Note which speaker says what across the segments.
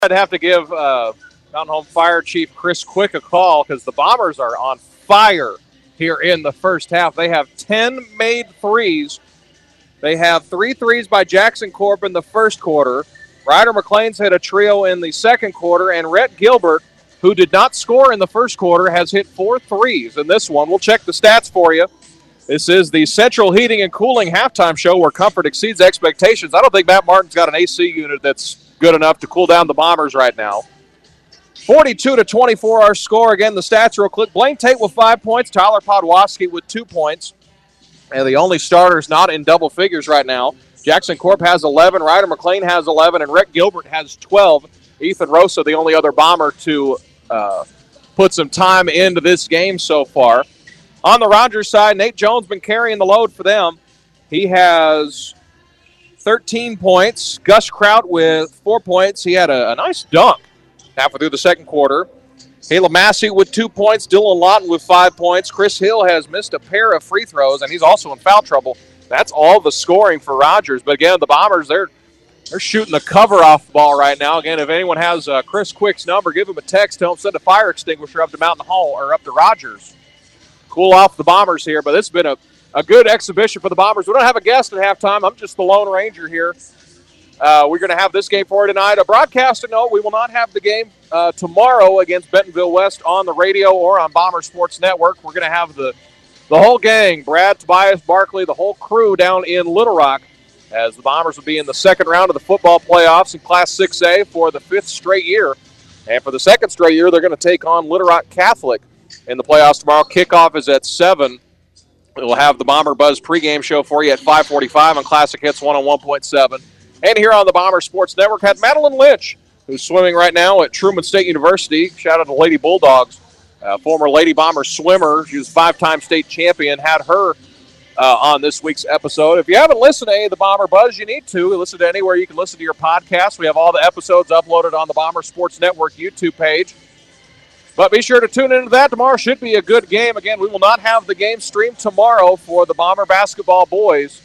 Speaker 1: I'd have to give Mountain Home Fire Chief Chris Quick a call because the Bombers are on fire here in the first half. They have 10 made threes. They have 3 threes by Jackson Corp in the first quarter. Ryder McLean's hit a trio in the second quarter, and Rhett Gilbert, who did not score in the first quarter, has hit 4 threes in this one. We'll check the stats for you. This is the Central Heating and Cooling halftime show where comfort exceeds expectations. I don't think Matt Martin's got an AC unit that's good enough to cool down the Bombers right now. 42-24 our score. Again, the stats real quick. Blaine Tate with 5 points. Tyler Podwaski with 2 points. And the only starters not in double figures right now. Jackson Corp has 11. Ryder McLean has 11. And Rhett Gilbert has 12. Ethan Rosa, the only other Bomber to put some time into this game so far. On the Rogers side, Nate Jones been carrying the load for them. He has 13 points. Gus Kraut with 4 points. He had a nice dunk halfway through the second quarter. Caleb Massey with 2 points. Dylan Lawton with 5 points. Chris Hill has missed a pair of free throws, and he's also in foul trouble. That's all the scoring for Rogers. But, again, the Bombers, they're shooting the cover off the ball right now. Again, if anyone has Chris Quick's number, give him a text. Tell him send a fire extinguisher up to Mountain Hall or up to Rogers. Cool off the Bombers here, but it's been a good exhibition for the Bombers. We don't have a guest at halftime. I'm just the Lone Ranger here. We're going to have this game for you tonight. A broadcaster note, we will not have the game tomorrow against Bentonville West on the radio or on Bomber Sports Network. We're going to have the whole gang, Brad, Tobias, Barkley, the whole crew down in Little Rock, as the Bombers will be in the second round of the football playoffs in Class 6A for the 5th straight year. And for the 2nd straight year, they're going to take on Little Rock Catholic in the playoffs tomorrow. Kickoff is at 7. We'll have the Bomber Buzz pregame show for you at 5:45 on Classic Hits 101.7. And here on the Bomber Sports Network, had Madeline Lynch, who's swimming right now at Truman State University. Shout out to Lady Bulldogs, former Lady Bomber swimmer. She was 5-time state champion. Had her on this week's episode. If you haven't listened to any of the Bomber Buzz, you need to. Listen to anywhere you can listen to your podcast. We have all the episodes uploaded on the Bomber Sports Network YouTube page. But be sure to tune into that. Tomorrow should be a good game. Again, we will not have the game streamed tomorrow for the Bomber basketball boys.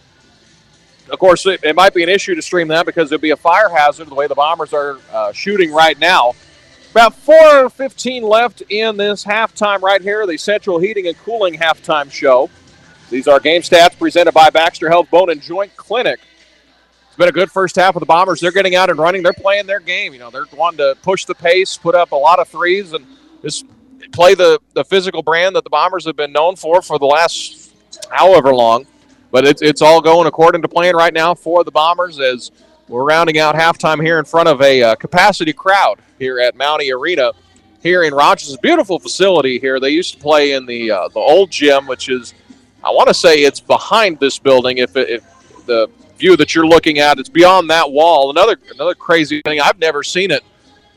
Speaker 1: Of course, it might be an issue to stream that because there'll be a fire hazard the way the Bombers are shooting right now. About 4:15 left in this halftime right here, the Central Heating and Cooling halftime show. These are game stats presented by Baxter Health Bone and Joint Clinic. It's been a good first half of the Bombers. They're getting out and running. They're playing their game. You know, they're wanting to push the pace, put up a lot of threes, and just play the physical brand that the Bombers have been known for the last however long. But it's all going according to plan right now for the Bombers as we're rounding out halftime here in front of a capacity crowd here at Mountie Arena here in Rogers. It's a beautiful facility here. They used to play in the old gym, which is, I want to say it's behind this building. If the view that you're looking at, it's beyond that wall. Another crazy thing, I've never seen it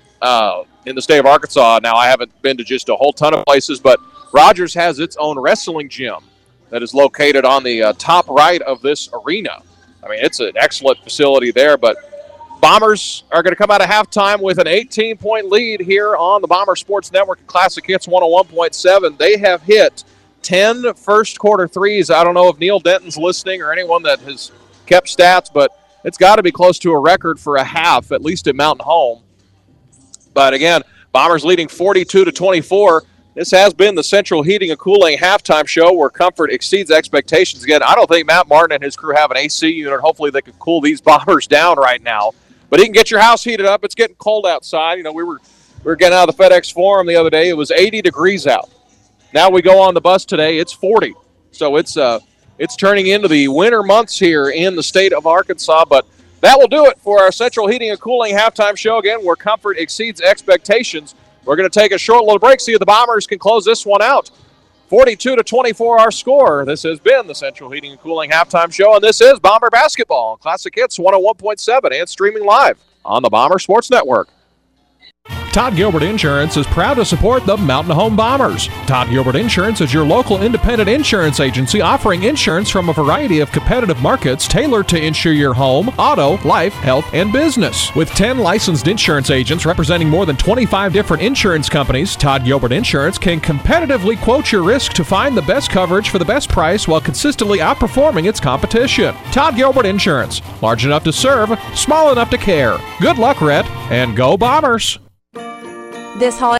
Speaker 1: in the state of Arkansas. Now, I haven't been to just a whole ton of places, but Rogers has its own wrestling gym that is located on the top right of this arena. I mean, it's an excellent facility there, but Bombers are going to come out of halftime with an 18-point lead here on the Bomber Sports Network and Classic Hits 101.7. They have hit 10 first-quarter threes. I don't know if Neil Denton's listening or anyone that has kept stats, but it's got to be close to a record for a half, at least at Mountain Home. But, again, Bombers leading 42-24. This has been the Central Heating and Cooling halftime show where comfort exceeds expectations. Again, I don't think Matt Martin and his crew have an AC unit. Hopefully they can cool these Bombers down right now. But he can get your house heated up. It's getting cold outside. You know, we were getting out of the FedEx Forum the other day. It was 80 degrees out. Now we go on the bus today. It's 40. So it's turning into the winter months here in the state of Arkansas. But that will do it for our Central Heating and Cooling halftime show, again, where comfort exceeds expectations. We're going to take a short little break, see if the Bombers can close this one out. 42-24 our score. This has been the Central Heating and Cooling halftime show, and this is Bomber Basketball on Classic Hits 101.7 and streaming live on the Bomber Sports Network.
Speaker 2: Todd Gilbert Insurance is proud to support the Mountain Home Bombers. Todd Gilbert Insurance is your local independent insurance agency offering insurance from a variety of competitive markets tailored to insure your home, auto, life, health, and business. With 10 licensed insurance agents representing more than 25 different insurance companies, Todd Gilbert Insurance can competitively quote your risk to find the best coverage for the best price while consistently outperforming its competition. Todd Gilbert Insurance. Large enough to serve, small enough to care. Good luck, Rhett, and go Bombers!
Speaker 3: This holiday